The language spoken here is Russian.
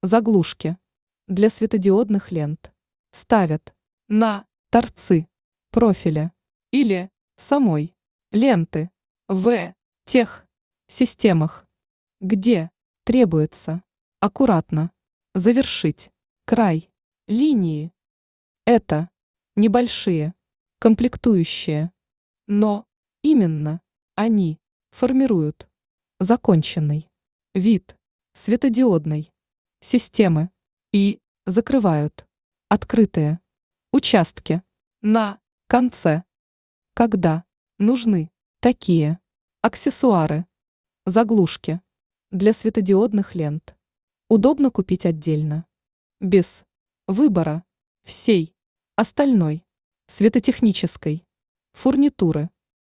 Заглушки для светодиодных лент ставят на торцы профиля или самой ленты в тех системах, где требуется аккуратно завершить край линии. Это небольшие комплектующие, но именно они формируют законченный вид светодиодной системы и закрывают открытые участки на конце. Когда нужны такие аксессуары, заглушки для светодиодных лент, удобно купить отдельно, без выбора всей остальной светотехнической фурнитуры.